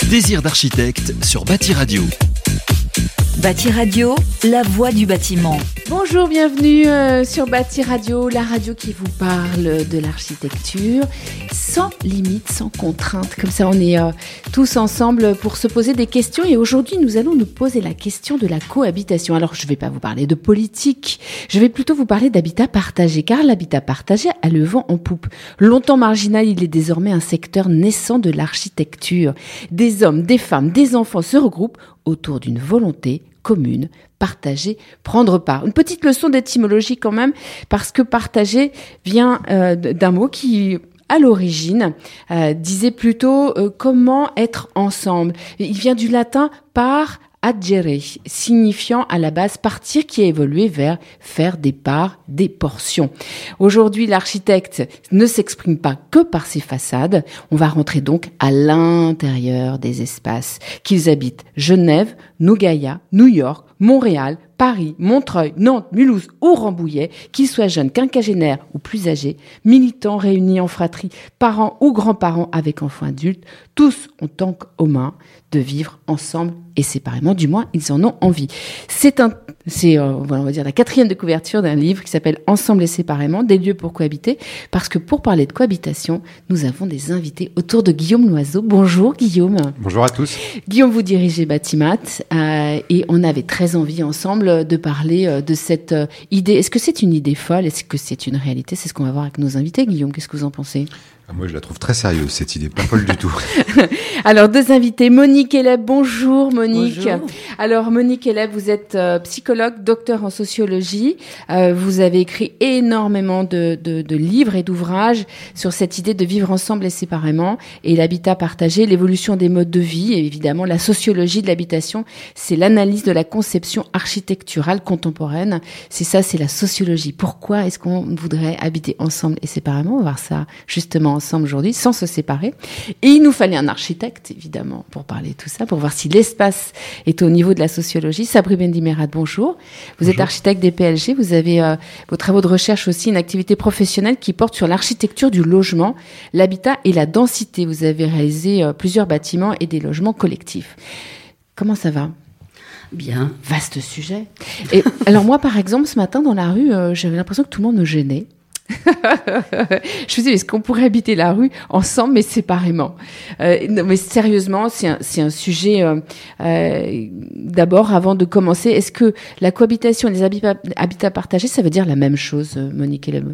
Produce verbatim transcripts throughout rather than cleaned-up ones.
Désir d'architecte sur Bâti Radio. Bâti Radio, la voix du bâtiment. Bonjour, bienvenue euh, sur Bâti Radio, la radio qui vous parle de l'architecture sans limite, sans contrainte. Comme ça, on est euh, tous ensemble pour se poser des questions. Et aujourd'hui, nous allons nous poser la question de la cohabitation. Alors, je ne vais pas vous parler de politique, je vais plutôt vous parler d'habitat partagé, car l'habitat partagé a le vent en poupe. Longtemps marginal, il est désormais un secteur naissant de l'architecture. Des hommes, des femmes, des enfants se regroupent autour d'une volonté commune, partager, prendre part. Une petite leçon d'étymologie quand même, parce que partager vient euh, d'un mot qui, à l'origine, euh, disait plutôt euh, comment être ensemble. Il vient du latin par adgere, signifiant à la base partir, qui a évolué vers faire des parts, des portions. Aujourd'hui, l'architecte ne s'exprime pas que par ses façades. On va rentrer donc à l'intérieur des espaces, qu'ils habitent Genève, Nougaïa, New York, Montréal, Paris, Montreuil, Nantes, Mulhouse ou Rambouillet, qu'ils soient jeunes, quinquagénaires ou plus âgés, militants réunis en fratrie, parents ou grands-parents avec enfants adultes, tous ont en commun de vivre ensemble et séparément, du moins ils en ont envie. C'est un, c'est, euh, voilà, on va dire la quatrième de couverture d'un livre qui s'appelle Ensemble et séparément, des lieux pour cohabiter, parce que pour parler de cohabitation, nous avons des invités autour de Guillaume Loiseau. Bonjour Guillaume. Bonjour à tous. Guillaume, vous dirigez Batimat euh, et on avait très envie ensemble de parler euh, de cette euh, idée. Est-ce que c'est une idée folle? Est-ce que c'est une réalité? C'est ce qu'on va voir avec nos invités. Guillaume, qu'est-ce que vous en pensez? Moi, je la trouve très sérieuse, cette idée, pas folle du tout. Alors, deux invités. Monique Eleb, bonjour Monique. Bonjour. Alors, Monique Eleb, vous êtes euh, psychologue, docteur en sociologie. Euh, vous avez écrit énormément de, de, de livres et d'ouvrages sur cette idée de vivre ensemble et séparément, et l'habitat partagé, l'évolution des modes de vie, et évidemment la sociologie de l'habitation. C'est l'analyse de la conception architecturale contemporaine. C'est ça, c'est la sociologie. Pourquoi est-ce qu'on voudrait habiter ensemble et séparément? On va voir ça justement ensemble aujourd'hui, sans se séparer. Et il nous fallait un architecte, évidemment, pour parler de tout ça, pour voir si l'espace est au niveau de la sociologie. Sabri Bendimerad, bonjour. Vous bonjour. Êtes architecte des P L G. Vous avez euh, vos travaux de recherche aussi, une activité professionnelle qui porte sur l'architecture du logement, l'habitat et la densité. Vous avez réalisé euh, plusieurs bâtiments et des logements collectifs. Comment ça va ? Bien. Vaste sujet. Et alors moi, par exemple, ce matin, dans la rue, euh, j'avais l'impression que tout le monde me gênait. Je me suis dit, est-ce qu'on pourrait habiter la rue ensemble mais séparément? euh, non, mais sérieusement, c'est un, c'est un sujet euh, euh, d'abord, avant de commencer, est-ce que la cohabitation et les habitats, habitats partagés, ça veut dire la même chose, Monique Eleb?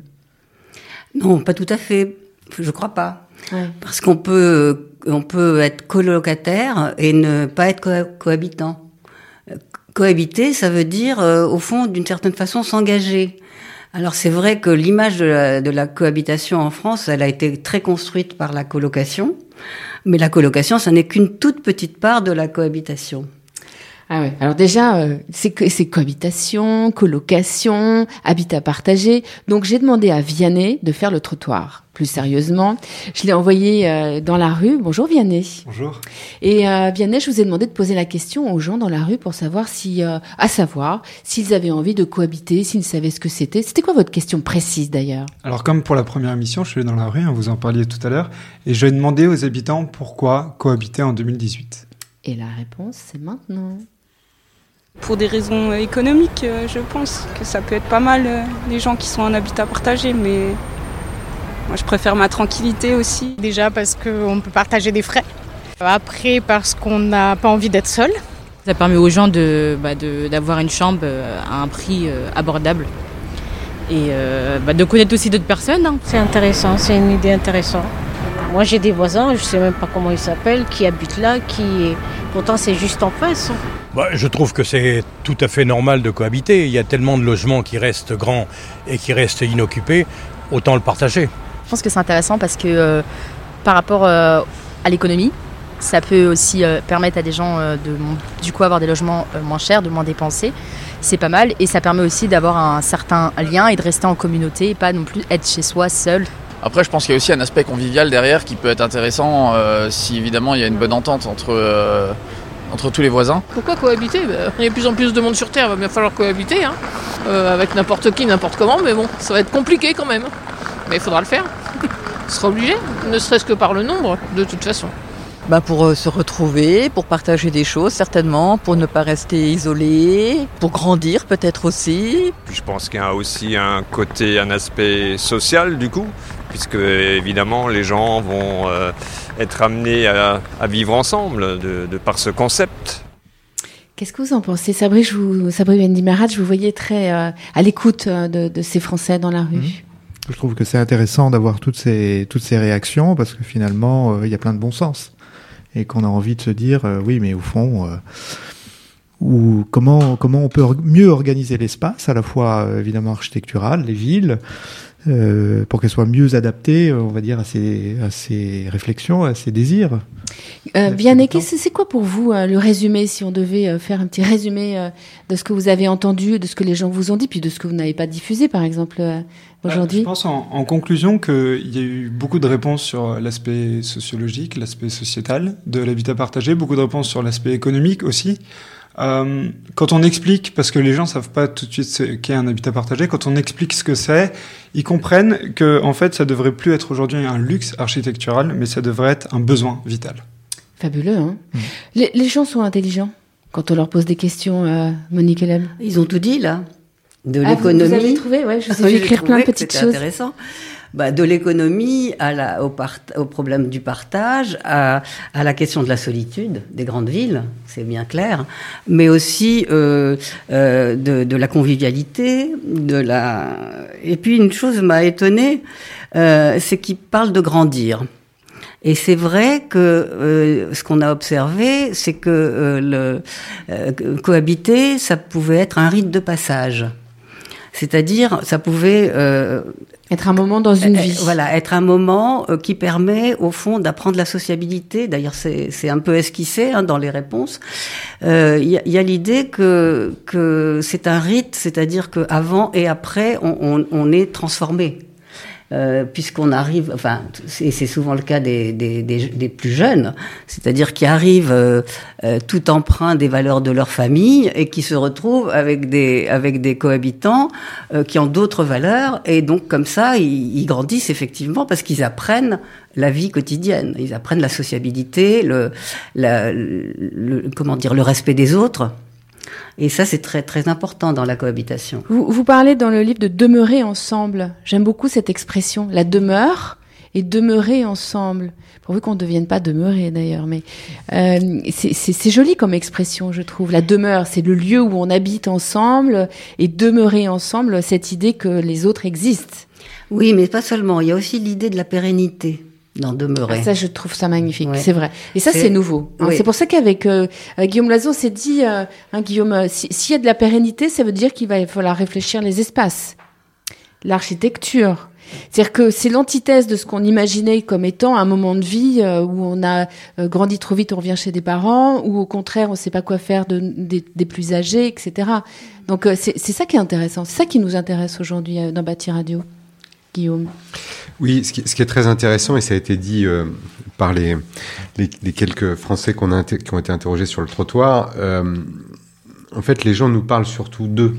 Non, pas tout à fait. Je crois pas. Ouais. Parce qu'on peut, on peut être colocataire et ne pas être co- cohabitant. Cohabiter, ça veut dire, euh, au fond, d'une certaine façon, s'engager. Alors c'est vrai que l'image de la, de la cohabitation en France, elle a été très construite par la colocation, mais la colocation, ça n'est qu'une toute petite part de la cohabitation. Ah ouais. Alors déjà, euh, c'est, c'est cohabitation, colocation, habitat partagé. Donc j'ai demandé à Vianney de faire le trottoir. Plus sérieusement, je l'ai envoyé euh, dans la rue. Bonjour Vianney. Bonjour. Et euh, Vianney, je vous ai demandé de poser la question aux gens dans la rue pour savoir si, euh, à savoir, s'ils avaient envie de cohabiter, s'ils savaient ce que c'était. C'était quoi votre question précise d'ailleurs? Alors comme pour la première émission, je suis allé dans la rue, hein, vous en parliez tout à l'heure, et je vais demander aux habitants pourquoi cohabiter en deux mille dix-huit. Et la réponse, c'est maintenant. Pour des raisons économiques, euh, je pense que ça peut être pas mal, euh, les gens qui sont en habitat partagé, mais moi je préfère ma tranquillité aussi. Déjà parce qu'on peut partager des frais. Après parce qu'on n'a pas envie d'être seul. Ça permet aux gens de, bah de, d'avoir une chambre à un prix euh, abordable. Et euh, bah de connaître aussi d'autres personnes. Hein. C'est intéressant, c'est une idée intéressante. Moi j'ai des voisins, je ne sais même pas comment ils s'appellent, qui habitent là, qui pourtant c'est juste en face. Bah, je trouve que c'est tout à fait normal de cohabiter. Il y a tellement de logements qui restent grands et qui restent inoccupés, autant le partager. Je pense que c'est intéressant parce que euh, par rapport euh, à l'économie, ça peut aussi euh, permettre à des gens euh, de du coup avoir des logements euh, moins chers, de moins dépenser. C'est pas mal et ça permet aussi d'avoir un certain lien et de rester en communauté et pas non plus être chez soi seul. Après, je pense qu'il y a aussi un aspect convivial derrière qui peut être intéressant euh, si évidemment il y a une bonne entente entre, euh, entre tous les voisins. Pourquoi cohabiter? bah, Il y a de plus en plus de monde sur Terre, il va bien falloir cohabiter, hein, euh, avec n'importe qui, n'importe comment, mais bon, ça va être compliqué quand même. Mais il faudra le faire. On sera obligé, ne serait-ce que par le nombre, de toute façon. Bah pour euh, se retrouver, pour partager des choses certainement, pour ne pas rester isolé, pour grandir peut-être aussi. Je pense qu'il y a aussi un côté, un aspect social du coup, puisque évidemment les gens vont euh, être amenés à, à vivre ensemble de, de par ce concept. Qu'est-ce que vous en pensez, Sabri, je vous, Sabri Bendimarat, je vous voyais très euh, à l'écoute de, de ces Français dans la rue. Mmh. Je trouve que c'est intéressant d'avoir toutes ces, toutes ces réactions parce que finalement, il euh, y a plein de bon sens. Et qu'on a envie de se dire, euh, oui, mais au fond, euh, ou comment, comment on peut or- mieux organiser l'espace, à la fois euh, évidemment architectural, les villes, euh, pour qu'elles soient mieux adaptées, on va dire, à ces, à ces réflexions, à ces désirs. Euh, Vianney, c'est, c'est quoi pour vous euh, le résumé, si on devait euh, faire un petit résumé euh, de ce que vous avez entendu, de ce que les gens vous ont dit, puis de ce que vous n'avez pas diffusé, par exemple, euh, aujourd'hui? euh, Je pense en, en conclusion qu'il y a eu beaucoup de réponses sur l'aspect sociologique, l'aspect sociétal de l'habitat partagé, beaucoup de réponses sur l'aspect économique aussi. Euh, quand on explique, parce que les gens savent pas tout de suite ce qu'est un habitat partagé, quand on explique ce que c'est, ils comprennent que en fait ça devrait plus être aujourd'hui un luxe architectural, mais ça devrait être un besoin vital. Fabuleux, hein. Mmh. Les, les gens sont intelligents quand on leur pose des questions, euh, Monique Elem. Ils ont tout dit là, de ah, l'économie. Vous, vous avez trouvé, ouais, je vous ai fait écrire plein de petites c'était choses. Intéressant. Bah, de l'économie à la, au, part, au problème du partage, à, à la question de la solitude des grandes villes, c'est bien clair, mais aussi euh, euh, de, de la convivialité, de la. Et puis une chose m'a étonnée, euh, c'est qu'il parle de grandir. Et c'est vrai que euh, ce qu'on a observé, c'est que euh, le euh, cohabiter, ça pouvait être un rite de passage. C'est-à-dire, ça pouvait euh, être un moment dans une euh, vie. Voilà, être un moment euh, qui permet, au fond, d'apprendre la sociabilité. D'ailleurs, c'est, c'est un peu esquissé hein, dans les réponses. Il euh, y, y a l'idée que, que c'est un rite, c'est-à-dire qu'avant et après, on, on, on est transformé. Euh, puisqu'on arrive, enfin, c'est, c'est souvent le cas des, des, des, des plus jeunes, c'est-à-dire qui arrivent euh, euh, tout empreints des valeurs de leur famille et qui se retrouvent avec des, avec des cohabitants euh, qui ont d'autres valeurs, et donc comme ça, ils, ils grandissent effectivement parce qu'ils apprennent la vie quotidienne, ils apprennent la sociabilité, le, la, le, comment dire, le respect des autres. Et ça, c'est très, très important dans la cohabitation. Vous, vous parlez dans le livre de demeurer ensemble. J'aime beaucoup cette expression, la demeure et demeurer ensemble. Pourvu qu'on ne devienne pas demeurer d'ailleurs, mais euh, c'est, c'est, c'est joli comme expression, je trouve. La demeure, c'est le lieu où on habite ensemble, et demeurer ensemble, cette idée que les autres existent. Oui, mais pas seulement. Il y a aussi l'idée de la pérennité. D'en demeurer. Ah, ça, je trouve ça magnifique, ouais. C'est vrai. Et ça, c'est, c'est nouveau. Hein. Oui. C'est pour ça qu'avec euh, Guillaume Loiseau, on s'est dit, euh, hein, Guillaume, euh, si, s'il y a de la pérennité, ça veut dire qu'il va falloir réfléchir les espaces, l'architecture. C'est-à-dire que c'est l'antithèse de ce qu'on imaginait comme étant un moment de vie euh, où on a euh, grandi trop vite, on revient chez des parents, ou au contraire, on ne sait pas quoi faire de, des, des plus âgés, et cetera. Donc, euh, c'est, c'est ça qui est intéressant. C'est ça qui nous intéresse aujourd'hui euh, dans Bâti Radio. Guillaume. Oui, ce qui, ce qui est très intéressant, et ça a été dit euh, par les, les, les quelques Français qu'on a inter- qui ont été interrogés sur le trottoir, euh, en fait, les gens nous parlent surtout d'eux.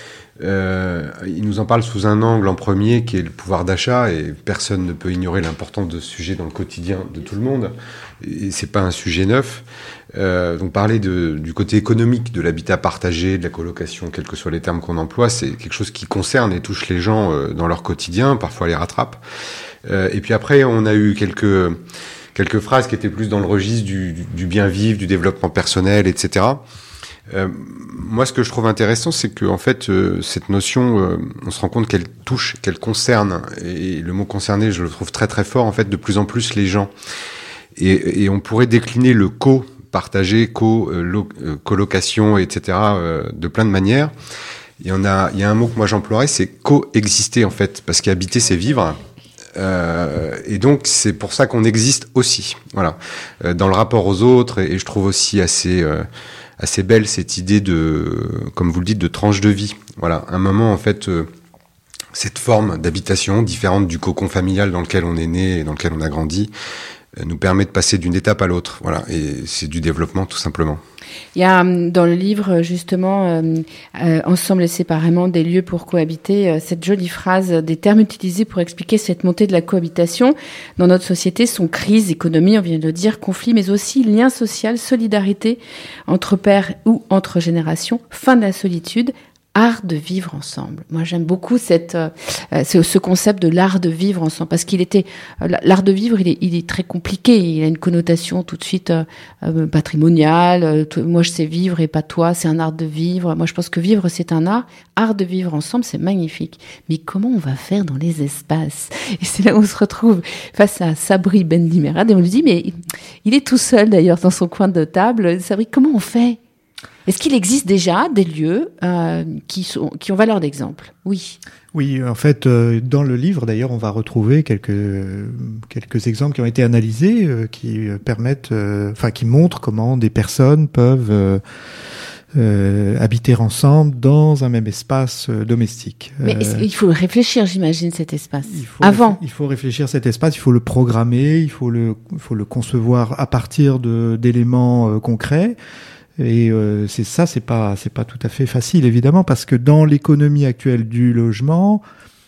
Euh, ils nous en parlent sous un angle en premier, qui est le pouvoir d'achat, et personne ne peut ignorer l'importance de ce sujet dans le quotidien de tout le monde. Et c'est pas un sujet neuf. Euh, donc parler de, du côté économique de l'habitat partagé, de la colocation, quels que soient les termes qu'on emploie, c'est quelque chose qui concerne et touche les gens euh, dans leur quotidien, parfois les rattrape. Euh, et puis après, on a eu quelques quelques phrases qui étaient plus dans le registre du, du, du bien vivre, du développement personnel, et cetera. Euh, moi, ce que je trouve intéressant, c'est que en fait, euh, cette notion, euh, on se rend compte qu'elle touche, qu'elle concerne, et le mot concerner, je le trouve très très fort. En fait, de plus en plus les gens, et, et on pourrait décliner le co partager, co, euh, lo, euh, colocation, et cetera, euh, de plein de manières. Il y en a, il y a un mot que moi j'emploierais, c'est coexister en fait, parce qu'habiter c'est vivre. Euh, et donc c'est pour ça qu'on existe aussi, voilà, euh, dans le rapport aux autres. Et, et je trouve aussi assez euh, assez belle cette idée de, comme vous le dites, de tranche de vie. Voilà, un moment en fait, euh, cette forme d'habitation différente du cocon familial dans lequel on est né et dans lequel on a grandi, nous permet de passer d'une étape à l'autre. Voilà, et c'est du développement tout simplement. Il y a dans le livre justement euh, euh, Ensemble et séparément des lieux pour cohabiter, euh, cette jolie phrase, des termes utilisés pour expliquer cette montée de la cohabitation dans notre société sont crise, économie, on vient de le dire, conflit, mais aussi lien social, solidarité entre pairs ou entre générations, fin de la solitude, art de vivre ensemble. Moi, j'aime beaucoup cette, euh, ce, ce concept de l'art de vivre ensemble, parce qu'il était, euh, l'art de vivre, il est, il est très compliqué. Il a une connotation tout de suite euh, euh, patrimoniale. Euh, t- moi, je sais vivre et pas toi. C'est un art de vivre. Moi, je pense que vivre, c'est un art. Art de vivre ensemble, c'est magnifique. Mais comment on va faire dans les espaces? Et c'est là où on se retrouve face à Sabri Ben Dimerad et on lui dit, mais il est tout seul d'ailleurs dans son coin de table. Sabri, comment on fait? Est-ce qu'il existe déjà des lieux euh, qui, sont, qui ont valeur d'exemple? Oui. Oui, en fait, euh, dans le livre, d'ailleurs, on va retrouver quelques euh, quelques exemples qui ont été analysés, euh, qui permettent, euh, enfin, qui montrent comment des personnes peuvent euh, euh, habiter ensemble dans un même espace euh, domestique. Mais euh, il faut réfléchir, j'imagine, cet espace. Il faut Avant. Réf- il faut réfléchir cet espace, il faut le programmer, il faut le, il faut le concevoir à partir de d'éléments euh, concrets. Et euh, c'est ça, c'est pas, c'est pas tout à fait facile évidemment, parce que dans l'économie actuelle du logement,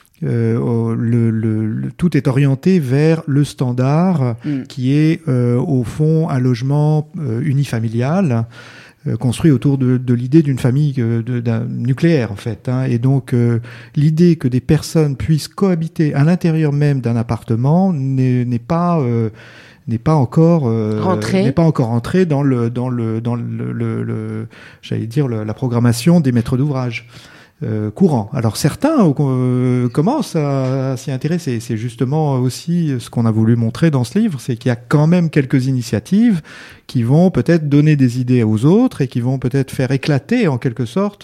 euh, le, le, le, tout est orienté vers le standard, mmh. qui est euh, au fond un logement euh, unifamilial, euh, construit autour de, de l'idée d'une famille euh, de, d'un nucléaire en fait. Hein. Et donc euh, l'idée que des personnes puissent cohabiter à l'intérieur même d'un appartement n'est, n'est pas euh, n'est pas encore euh, rentré. n'est pas encore entré dans le dans le dans le, le, le j'allais dire le, la programmation des maîtres d'ouvrage euh, courants. Alors certains euh, commencent à, à s'y intéresser. C'est justement aussi ce qu'on a voulu montrer dans ce livre, c'est qu'il y a quand même quelques initiatives qui vont peut-être donner des idées aux autres et qui vont peut-être faire éclater en quelque sorte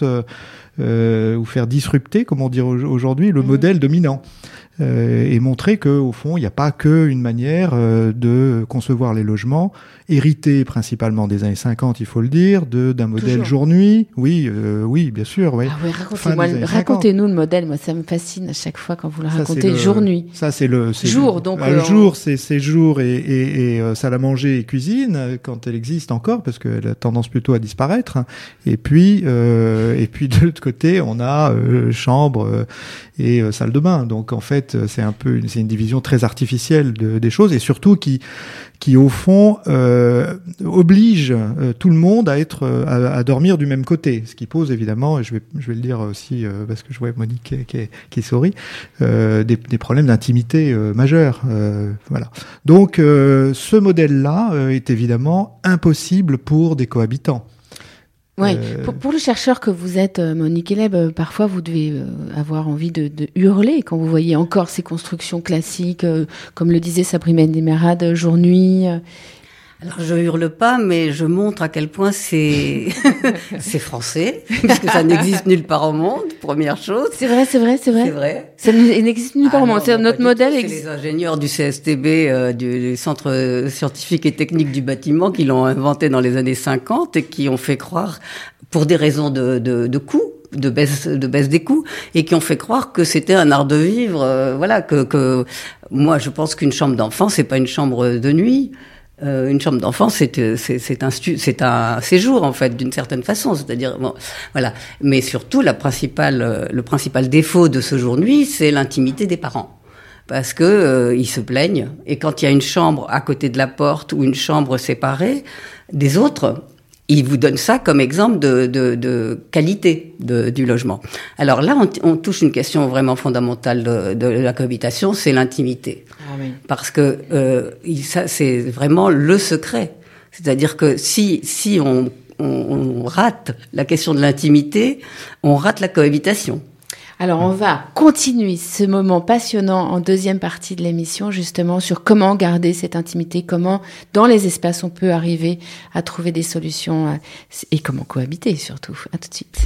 euh, ou faire disrupter, comme on dit aujourd'hui, le mmh. modèle dominant. Euh, et montrer que au fond il n'y a pas qu'une manière euh, de concevoir les logements hérités principalement des années cinquante, il faut le dire, de d'un modèle jour-nuit. Oui, euh, oui, bien sûr. Oui. Ah ouais, racontez-moi, racontez-nous le modèle. Moi, ça me fascine à chaque fois quand vous le racontez. Le, jour-nuit. Ça c'est le c'est jour. Le, donc bah, euh, le jour, c'est c'est jour et et, et euh, salle à manger et cuisine quand elle existe encore, parce qu'elle a tendance plutôt à disparaître. Et puis euh, et puis de l'autre côté, on a euh, chambre euh, et euh, salle de bain. Donc en fait, c'est un peu une, c'est une division très artificielle de, des choses et surtout qui, qui au fond euh, oblige euh, tout le monde à être euh, à, à dormir du même côté, ce qui pose évidemment, et je vais je vais le dire aussi euh, parce que je vois Monique qui, qui, qui sourit, euh, des, des problèmes d'intimité euh, majeurs. Euh, voilà. Donc euh, ce modèle-là euh, est évidemment impossible pour des cohabitants. Oui, euh... pour, pour le chercheur que vous êtes, Monique Eleb, euh, parfois vous devez euh, avoir envie de, de hurler quand vous voyez encore ces constructions classiques, euh, comme le disait Sabri Ben Dimerad, jour-nuit. Euh. Alors je hurle pas, mais je montre à quel point c'est c'est français, puisque ça n'existe nulle part au monde. Première chose. C'est vrai, c'est vrai, c'est vrai. C'est vrai. Ça n'existe nulle part au monde. C'est notre modèle. C'est les ingénieurs du C S T B, euh, du Centre scientifique et technique du bâtiment, qui l'ont inventé dans les années cinquante et qui ont fait croire, pour des raisons de de, de coût, de baisse de baisse des coûts, et qui ont fait croire que c'était un art de vivre. Euh, voilà, que que moi je pense qu'une chambre d'enfant c'est pas une chambre de nuit. Euh, une chambre d'enfant, c'est, c'est, c'est un stu- c'est un séjour en fait, d'une certaine façon. C'est-à-dire, bon, voilà. Mais surtout, la principale, euh, le principal défaut de ce jour-nuit, c'est l'intimité des parents, parce que euh, ils se plaignent. Et quand il y a une chambre à côté de la porte ou une chambre séparée des autres, ils vous donnent ça comme exemple de, de, de qualité de, du logement. Alors là, on, on touche une question vraiment fondamentale de, de la cohabitation, c'est l'intimité. Ah oui. Parce que euh, ça, c'est vraiment le secret. C'est-à-dire que si, si on, on, on rate la question de l'intimité, on rate la cohabitation. Alors, on va continuer ce moment passionnant en deuxième partie de l'émission, justement, sur comment garder cette intimité, comment, dans les espaces, on peut arriver à trouver des solutions et comment cohabiter, surtout. À tout de suite.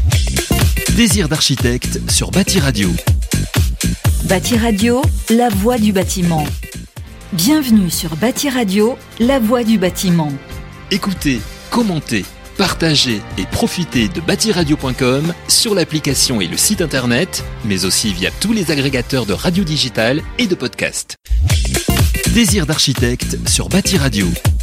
Désir d'architecte sur Bâti Radio. Bâti Radio, la voix du bâtiment. Bienvenue sur Bâti Radio, la voix du bâtiment. Écoutez, commentez, partagez et profitez de bâti radio point com sur l'application et le site internet, mais aussi via tous les agrégateurs de radio digitale et de podcasts. Désir d'architecte sur Bâti Radio.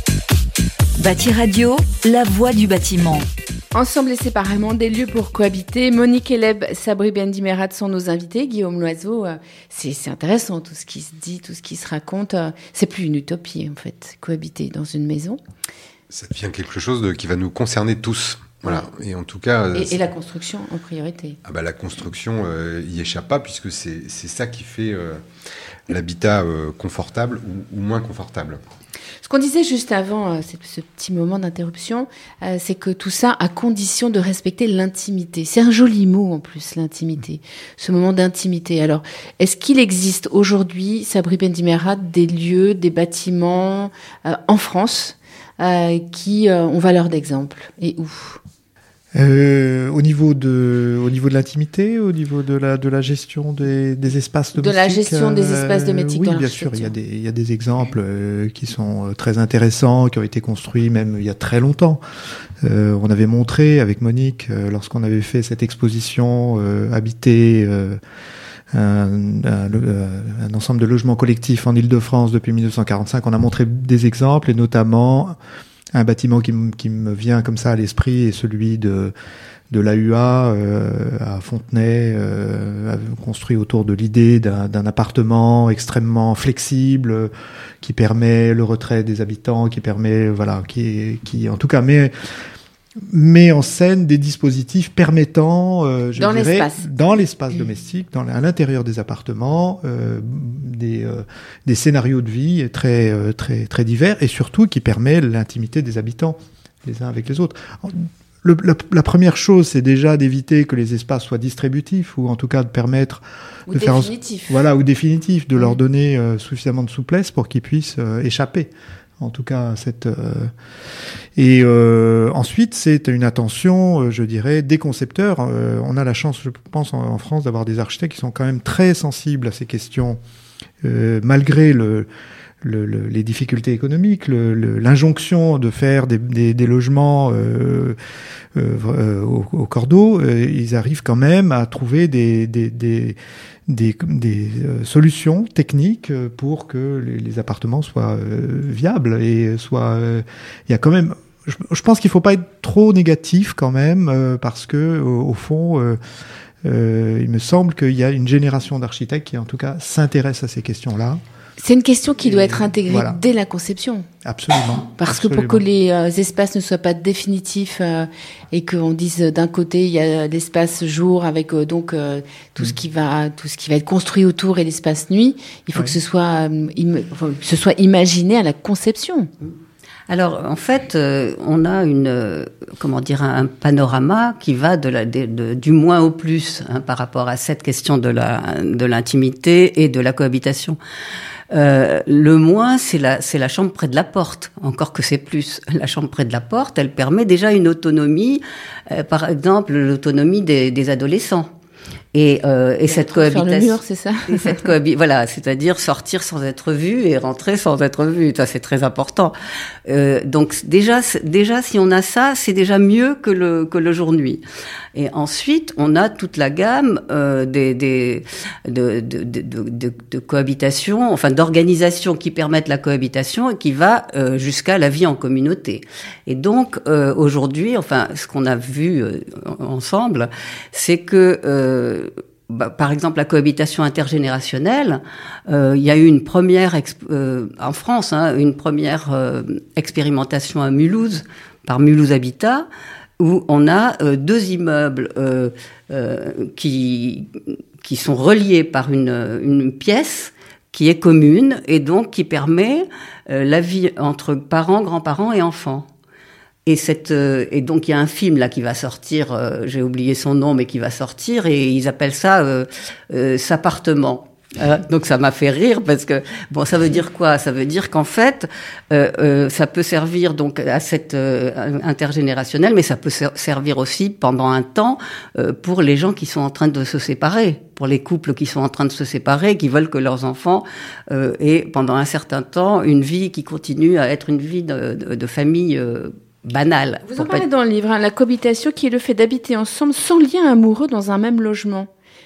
Bâti Radio, la voix du bâtiment. Ensemble et séparément, des lieux pour cohabiter. Monique Eleb, Sabri Bendimerat sont nos invités. Guillaume Loiseau, euh, c'est, c'est intéressant tout ce qui se dit, tout ce qui se raconte. Euh, c'est plus une utopie en fait, cohabiter dans une maison. Ça devient quelque chose de, qui va nous concerner tous. Voilà. Et en tout cas, et, et la construction en priorité. Ah bah la construction euh, y échappe pas puisque c'est c'est ça qui fait euh, l'habitat euh, confortable ou, ou moins confortable. Ce qu'on disait juste avant, euh, c'est ce petit moment d'interruption, euh, c'est que tout ça à condition de respecter l'intimité. C'est un joli mot en plus, l'intimité. Ce moment d'intimité. Alors, est-ce qu'il existe aujourd'hui, Sabri Bendimerat, des lieux, des bâtiments euh, en France euh, qui euh, ont valeur d'exemple et où ? Euh, au niveau de, au niveau de l'intimité, au niveau de la, de la gestion des, des espaces domestiques. De la gestion des espaces domestiques. Euh, oui, dans bien sûr, il y a des, il y a des exemples euh, qui sont très intéressants, qui ont été construits même il y a très longtemps. Euh, on avait montré avec Monique, euh, lorsqu'on avait fait cette exposition euh, habitée, euh, un, un, un ensemble de logements collectifs en Île-de-France depuis dix-neuf cent quarante-cinq, on a montré des exemples et notamment un bâtiment qui, m- qui me vient comme ça à l'esprit est celui de, de l'A U A euh, à Fontenay, euh, construit autour de l'idée d'un, d'un appartement extrêmement flexible euh, qui permet le retrait des habitants, qui permet, voilà, qui, qui en tout cas met, met en scène des dispositifs permettant, euh, je dans dirais, l'espace, dans l'espace mmh. domestique, dans, à l'intérieur des appartements, euh, des, euh, des scénarios de vie très, euh, très, très divers et surtout qui permet l'intimité des habitants les uns avec les autres. Le, la, la première chose, c'est déjà d'éviter que les espaces soient distributifs ou en tout cas de permettre ou de définitif. faire, voilà, ou définitif, de mmh. leur donner euh, suffisamment de souplesse pour qu'ils puissent euh, échapper. En tout cas, cette euh... et euh, ensuite c'est une attention, euh, je dirais, des concepteurs. Euh, on a la chance, je pense, en, en France, d'avoir des architectes qui sont quand même très sensibles à ces questions, euh, malgré le, le, le, les difficultés économiques, le, le, l'injonction de faire des, des, des logements euh, euh, au, au cordeau. Euh, ils arrivent quand même à trouver des, des, des des, des euh, solutions techniques pour que les, les appartements soient euh, viables et soient. Il euh, y a quand même. Je, je pense qu'il faut pas être trop négatif quand même euh, parce que au, au fond, euh, euh, il me semble qu'il y a une génération d'architectes qui en tout cas s'intéresse à ces questions-là. C'est une question qui et doit être intégrée voilà. dès la conception. Absolument. Parce absolument. que pour que les euh, espaces ne soient pas définitifs euh, et qu'on dise euh, d'un côté il y a l'espace jour avec euh, donc euh, tout mmh. ce qui va tout ce qui va être construit autour et l'espace nuit, il faut ouais. que ce soit euh, im- enfin, que ce soit imaginé à la conception. Alors, en fait, euh, on a une, euh, comment dire, un, un panorama qui va de la, de, de, du moins au plus hein, par rapport à cette question de la, de l'intimité et de la cohabitation. Euh, le moins, c'est la, c'est la chambre près de la porte. Encore que c'est plus. La chambre près de la porte, elle permet déjà une autonomie, euh, par exemple l'autonomie des, des adolescents. Et, euh, et cette cohabitation, faire le mur, c'est ça. Et cette cohabi- voilà, c'est-à-dire sortir sans être vu et rentrer sans être vu. Ça, c'est très important. Euh, donc déjà, déjà, si on a ça, c'est déjà mieux que le que le jour-nuit. Et ensuite, on a toute la gamme euh, des, des de, de, de, de, de cohabitation, enfin d'organisation qui permettent la cohabitation et qui va euh, jusqu'à la vie en communauté. Et donc euh, aujourd'hui, enfin, ce qu'on a vu euh, ensemble, c'est que euh, Bah, par exemple, la cohabitation intergénérationnelle, euh, il y a eu une première, exp- euh, en France, hein, une première euh, expérimentation à Mulhouse, par Mulhouse Habitat, où on a euh, deux immeubles euh, euh, qui, qui sont reliés par une, une pièce qui est commune et donc qui permet euh, la vie entre parents, grands-parents et enfants. Et cette euh, et donc il y a un film là qui va sortir, euh, j'ai oublié son nom mais qui va sortir et ils appellent ça euh, euh, S'appartement. Euh, donc ça m'a fait rire parce que bon ça veut dire quoi ? Ça veut dire qu'en fait euh, euh, ça peut servir donc à cette euh, intergénérationnelle, mais ça peut ser- servir aussi pendant un temps euh, pour les gens qui sont en train de se séparer, pour les couples qui sont en train de se séparer, qui veulent que leurs enfants euh, aient pendant un certain temps une vie qui continue à être une vie de, de, de famille. Euh, banal. Vous en parlez dans le livre, hein, la cohabitation qui est le fait d'habiter ensemble sans lien amoureux dans un même logement.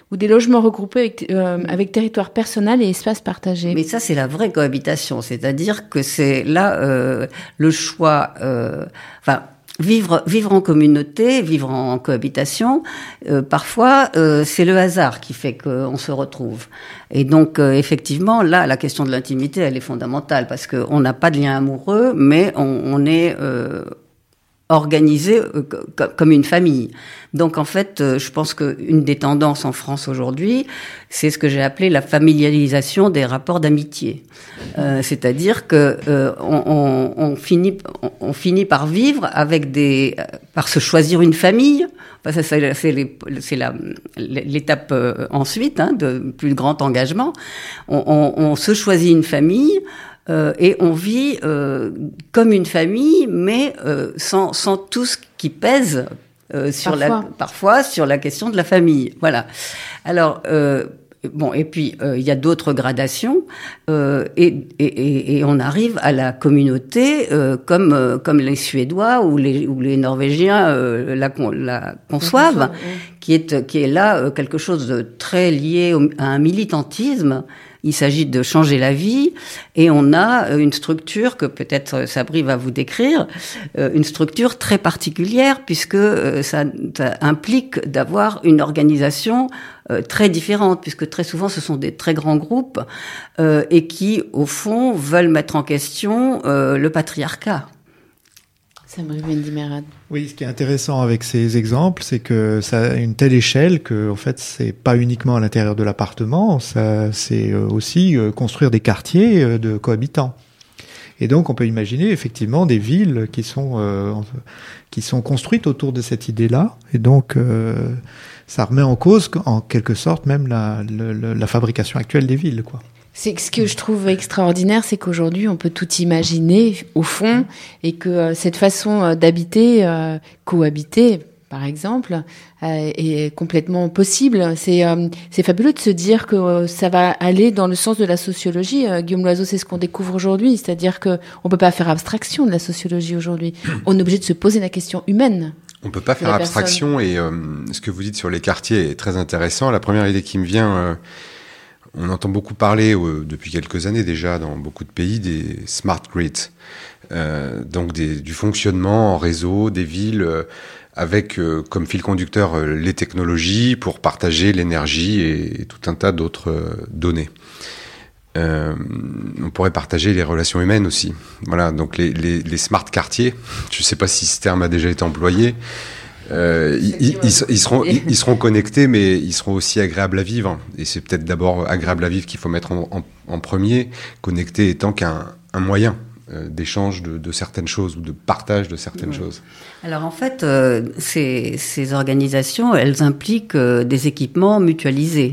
ou des logements regroupés avec, euh, avec territoire personnel et espace partagé. Mais ça, c'est la vraie cohabitation, c'est-à-dire que c'est là euh, le choix. Euh, enfin. Vivre, vivre en communauté, vivre en cohabitation, euh, parfois euh, c'est le hasard qui fait qu'on se retrouve. Et donc euh, effectivement, là, la question de l'intimité, elle est fondamentale parce qu'on n'a pas de lien amoureux, mais on, on est euh, organisé euh, comme une famille. Donc en fait, euh, je pense qu'une des tendances en France aujourd'hui, c'est ce que j'ai appelé la familialisation des rapports d'amitié. Euh, c'est-à-dire que euh, on, on, on finit, on, on finit par vivre avec des, par se choisir une famille. Enfin, ça, c'est, c'est, les, c'est la, l'étape euh, ensuite hein, de plus grand engagement. On, on, on se choisit une famille. Euh, et on vit euh, comme une famille, mais euh, sans, sans tout ce qui pèse euh, sur parfois. la parfois sur la question de la famille. Voilà. Alors euh, bon, et puis il euh, y a d'autres gradations, euh, et, et, et on arrive à la communauté euh, comme euh, comme les Suédois ou les ou les Norvégiens euh, la, la conçoivent, qui est qui est là euh, quelque chose de très lié au, à un militantisme. Il s'agit de changer la vie et on a une structure que peut-être Sabri va vous décrire, une structure très particulière puisque ça, ça implique d'avoir une organisation très différente puisque très souvent ce sont des très grands groupes euh, et qui au fond veulent mettre en question euh, le patriarcat. Sabri Bendimerad. Oui, ce qui est intéressant avec ces exemples, c'est que ça a une telle échelle que, en fait, c'est pas uniquement à l'intérieur de l'appartement, ça, c'est aussi construire des quartiers de cohabitants. Et donc, on peut imaginer effectivement des villes qui sont euh, qui sont construites autour de cette idée-là. Et donc, euh, ça remet en cause, en quelque sorte, même la, la, la fabrication actuelle des villes, quoi. C'est ce que je trouve extraordinaire, c'est qu'aujourd'hui on peut tout imaginer au fond et que euh, cette façon euh, d'habiter, euh, cohabiter par exemple, euh, est complètement possible. C'est euh, c'est fabuleux de se dire que euh, ça va aller dans le sens de la sociologie. Euh, Guillaume Loiseau, c'est ce qu'on découvre aujourd'hui, c'est-à-dire que on peut pas faire abstraction de la sociologie aujourd'hui. On est obligé de se poser la question humaine. On peut pas faire abstraction et euh, ce que vous dites sur les quartiers est très intéressant. La première idée qui me vient. Euh, On entend beaucoup parler, euh, depuis quelques années déjà, dans beaucoup de pays, des smart grids, euh, donc des, du fonctionnement en réseau des villes euh, avec euh, comme fil conducteur euh, les technologies pour partager l'énergie et, et tout un tas d'autres euh, données. Euh, on pourrait partager les relations humaines aussi. Voilà, donc les, les, les smart quartiers, je ne sais pas si ce terme a déjà été employé. Euh, ils, ils, ils, seront, ils, ils seront connectés, mais ils seront aussi agréables à vivre. Et c'est peut-être d'abord agréable à vivre qu'il faut mettre en, en, en premier, connecté étant qu'un un moyen euh, d'échange de, de certaines choses ou de partage de certaines ouais. choses. Alors en fait, euh, ces, ces organisations, elles impliquent euh, des équipements mutualisés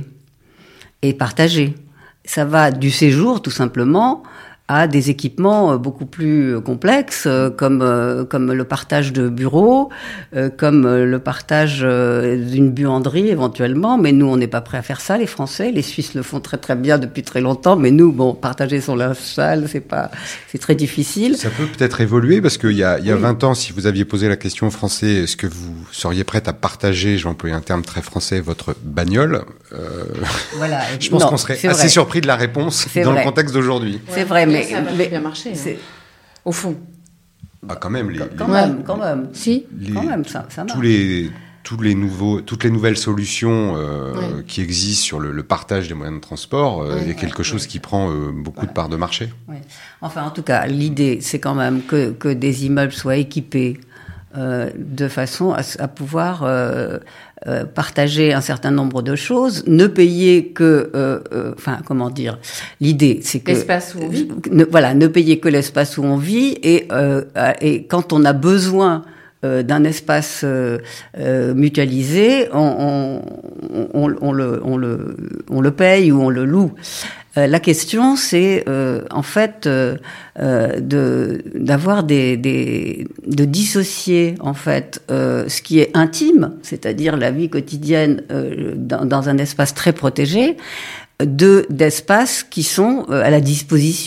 et partagés. Ça va du séjour, tout simplement, à des équipements beaucoup plus complexes, comme comme le partage de bureaux, comme le partage d'une buanderie éventuellement. Mais nous, on n'est pas prêts à faire ça, les Français. Les Suisses le font très très bien depuis très longtemps. Mais nous, bon, partager son linge sale, c'est pas, c'est très difficile. Ça peut peut-être évoluer parce qu'il y a il y a oui. vingt ans, si vous aviez posé la question aux Français, est-ce que vous seriez prête à partager, je vais employer un terme très français, votre bagnole euh, Voilà. Je pense non, qu'on serait assez vrai. surpris de la réponse c'est dans vrai. le contexte d'aujourd'hui. C'est vrai, mais ça a mais, bien marché, hein. Au fond. Ah, quand même, les, quand, les, même, quand même, si, les, quand même, ça, ça marche. Tous les, tous les nouveaux, toutes les nouvelles solutions euh, ouais. qui existent sur le, le partage des moyens de transport euh, ouais, est quelque ouais, chose ouais. qui prend euh, beaucoup ouais. de parts de marché. Ouais. Enfin, en tout cas, l'idée, c'est quand même que, que des immeubles soient équipés euh, de façon à, à pouvoir euh, euh, partager un certain nombre de choses, ne payer que, euh, euh, enfin, comment dire, l'idée, c'est que l'espace où on vit. Ne, voilà, ne payer que l'espace où on vit, et, euh, et quand on a besoin euh, d'un espace euh, euh, mutualisé, on, on, on, on, le, on, le, on le paye ou on le loue. Euh, la question, c'est euh, en fait euh, euh, de d'avoir des, des de dissocier en fait euh, ce qui est intime, c'est-à-dire la vie quotidienne euh, dans, dans un espace très protégé, de d'espaces qui sont euh, à la disposition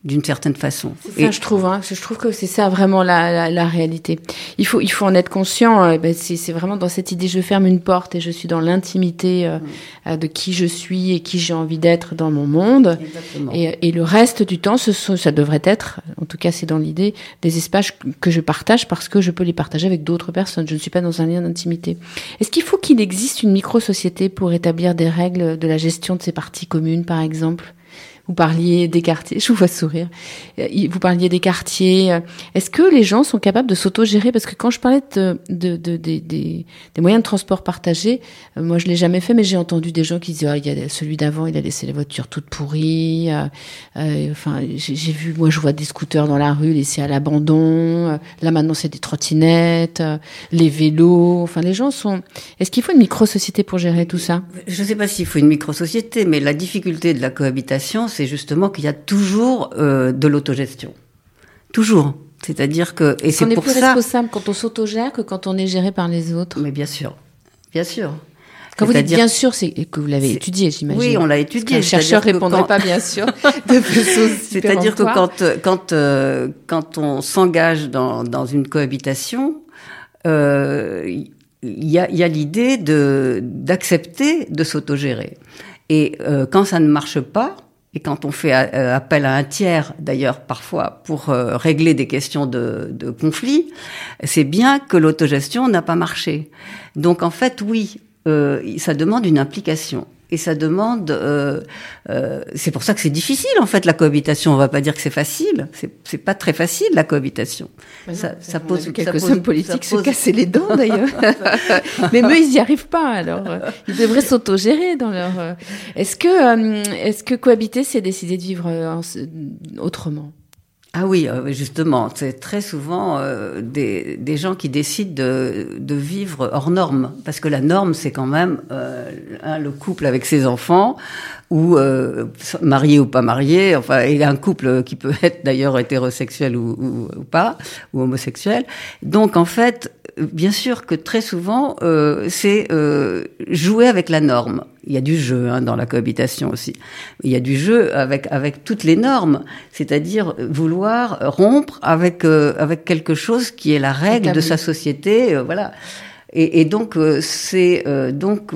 d'une certaine façon. C'est ça, Et... je trouve. Hein, je trouve que c'est ça vraiment la, la, la réalité. Il faut, il faut en être conscient. Euh, ben c'est, c'est vraiment dans cette idée, je ferme une porte et je suis dans l'intimité euh, mmh. de qui je suis et qui j'ai envie d'être dans mon monde. Et, et le reste du temps, ce sont, ça devrait être, en tout cas c'est dans l'idée, des espaces que je partage parce que je peux les partager avec d'autres personnes. Je ne suis pas dans un lien d'intimité. Est-ce qu'il faut qu'il existe une micro-société pour établir des règles de la gestion de ces parties communes, par exemple ? Vous parliez des quartiers, je vous vois sourire. Vous parliez des quartiers. Est-ce que les gens sont capables de s'auto-gérer ? Parce que quand je parlais de, de, de, de, de des, des moyens de transport partagés, moi je l'ai jamais fait, mais j'ai entendu des gens qui disaient, oh, il y a celui d'avant, il a laissé les voitures toutes pourries. Euh, euh, enfin, j'ai, j'ai vu, moi je vois des scooters dans la rue laissés à l'abandon. Là maintenant c'est des trottinettes, les vélos. Enfin, les gens sont. Est-ce qu'il faut une micro-société pour gérer tout ça ? Je ne sais pas s'il faut une micro-société, mais la difficulté de la cohabitation, c'est justement qu'il y a toujours euh, de l'autogestion. Toujours. C'est-à-dire que... Et c'est on est pour plus ça... responsable quand on s'autogère que quand on est géré par les autres. Mais bien sûr. Bien sûr. Quand c'est-à-dire... vous dites bien sûr, c'est que vous l'avez c'est... étudié, j'imagine. Oui, on l'a étudié. Un chercheur ne répondrait quand... pas bien sûr de choses C'est-à-dire que quand, quand, euh, quand on s'engage dans, dans une cohabitation, euh, il y a, y a l'idée de, d'accepter de s'autogérer. Et euh, quand ça ne marche pas, et quand on fait euh, appel à un tiers, d'ailleurs parfois, pour euh, régler des questions de, de conflit, c'est bien que l'autogestion n'a pas marché. Donc en fait, oui, euh, ça demande une implication. Et ça demande... Euh, euh, c'est pour ça que c'est difficile, en fait, la cohabitation. On va pas dire que c'est facile. C'est, c'est pas très facile, la cohabitation. Non, ça, ça pose... Quelques ça hommes politiques se pose... casser les dents, d'ailleurs. Mais eux, ils n'y arrivent pas, alors. Ils devraient s'autogérer dans leur... Est-ce que, euh, est-ce que cohabiter, c'est décider de vivre euh, autrement ? Ah oui, justement, c'est très souvent euh, des, des gens qui décident de, de vivre hors norme, parce que la norme, c'est quand même euh, hein, le couple avec ses enfants, ou euh, marié ou pas marié, enfin, il y a un couple qui peut être d'ailleurs hétérosexuel ou, ou, ou pas, ou homosexuel. Donc en fait, bien sûr que très souvent, euh, c'est euh, jouer avec la norme. Il y a du jeu hein, dans la cohabitation aussi. Il y a du jeu avec avec toutes les normes, c'est-à-dire vouloir rompre avec euh, avec quelque chose qui est la règle de sa société, euh, voilà. Et, et donc euh, c'est euh, donc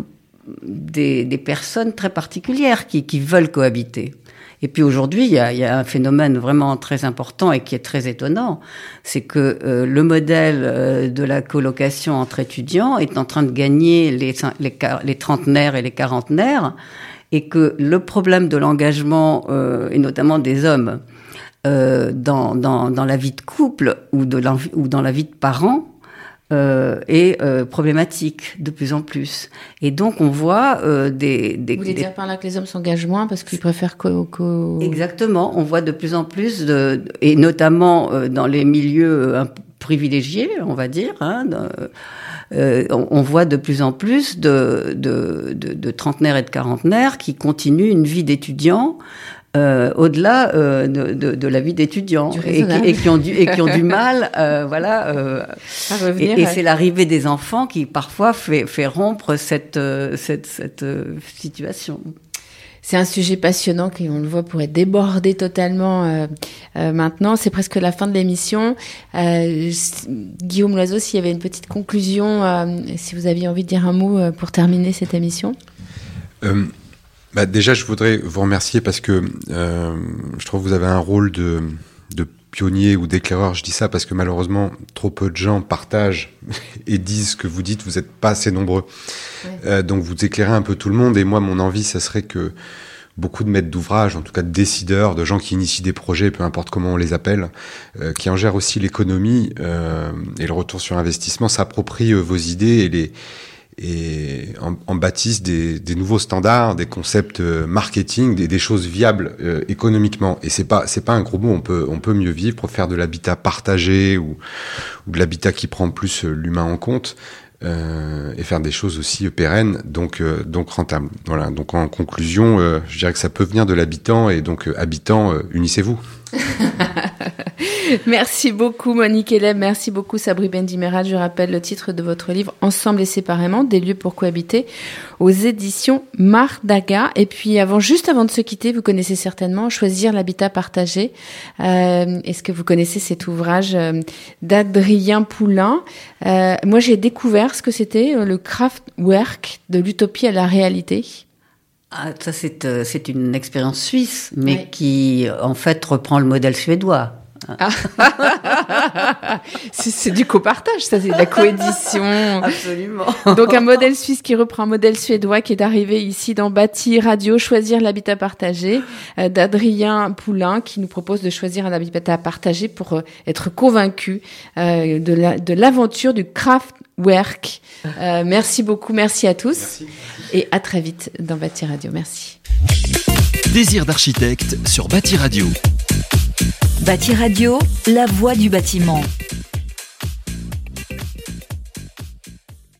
des des personnes très particulières qui qui veulent cohabiter. Et puis aujourd'hui, il y a, il y a un phénomène vraiment très important et qui est très étonnant, c'est que euh, le modèle euh, de la colocation entre étudiants est en train de gagner les, les, les trentenaires et les quarantenaires, et que le problème de l'engagement, euh, et notamment des hommes, euh, dans, dans, dans la vie de couple ou, de ou dans la vie de parents, Euh, est euh, problématique de plus en plus. Et donc, on voit euh, des... des Vous voulez des... dire par là que les hommes s'engagent moins parce qu'ils préfèrent co... co... Exactement. On voit de plus en plus, de, et notamment euh, dans les milieux un peu privilégiés, on va dire, hein, de, euh, on, on voit de plus en plus de, de, de, de trentenaires et de quarantenaires qui continuent une vie d'étudiants Euh, au-delà euh, de, de, de la vie d'étudiant et qui, et qui ont du et qui ont du mal, euh, voilà. Euh, à revenir, et, et ouais. c'est l'arrivée des enfants qui parfois fait fait rompre cette euh, cette cette euh, situation. C'est un sujet passionnant qui, on le voit, pourrait déborder totalement euh, euh, maintenant. C'est presque la fin de l'émission. Euh, Guillaume Loiseau, s'il y avait une petite conclusion, euh, si vous aviez envie de dire un mot euh, pour terminer cette émission. Euh... Bah déjà, je voudrais vous remercier parce que euh, je trouve que vous avez un rôle de, de pionnier ou d'éclaireur. Je dis ça parce que malheureusement, trop peu de gens partagent et disent ce que vous dites. Vous n'êtes pas assez nombreux. Ouais. Euh, donc, vous éclairez un peu tout le monde. Et moi, mon envie, ça serait que beaucoup de maîtres d'ouvrage, en tout cas de décideurs, de gens qui initient des projets, peu importe comment on les appelle, euh, qui en gèrent aussi l'économie euh, et le retour sur investissement, s'approprient euh, vos idées et les... et en, en bâtissent des, des nouveaux standards, des concepts marketing, des, des choses viables euh, économiquement. Et c'est pas c'est pas un gros mot. On peut on peut mieux vivre pour faire de l'habitat partagé ou ou de l'habitat qui prend plus l'humain en compte euh, et faire des choses aussi pérennes, donc euh, donc rentables. Voilà. Donc en conclusion, euh, je dirais que ça peut venir de l'habitant et donc euh, habitants, euh, unissez-vous. Merci beaucoup Monique Eleb, merci beaucoup Sabri Bendimerat. Je rappelle le titre de votre livre Ensemble et séparément, des lieux pour cohabiter, aux éditions Mardaga. Et puis avant, juste avant de se quitter, vous connaissez certainement Choisir l'habitat partagé. Euh, est-ce que vous connaissez cet ouvrage euh, d'Adrien Poulain? euh, Moi j'ai découvert ce que c'était euh, le Kraftwerk de l'utopie à la réalité. Ah, ça, c'est, euh, c'est une expérience suisse, mais oui. qui, en fait, reprend le modèle suédois. Ah. c'est, c'est du copartage, ça, c'est de la coédition. Absolument. Donc, un modèle suisse qui reprend un modèle suédois qui est arrivé ici dans Bâti Radio, Choisir l'habitat partagé, euh, d'Adrien Poulain, qui nous propose de choisir un habitat partagé pour euh, être convaincu euh, de, la, de l'aventure du Kraftwerk. Euh, merci beaucoup, merci à tous. Merci. Et à très vite dans Bâti Radio. Merci. Désir d'architecte sur Bâti Radio. Bâti Radio, la voix du bâtiment.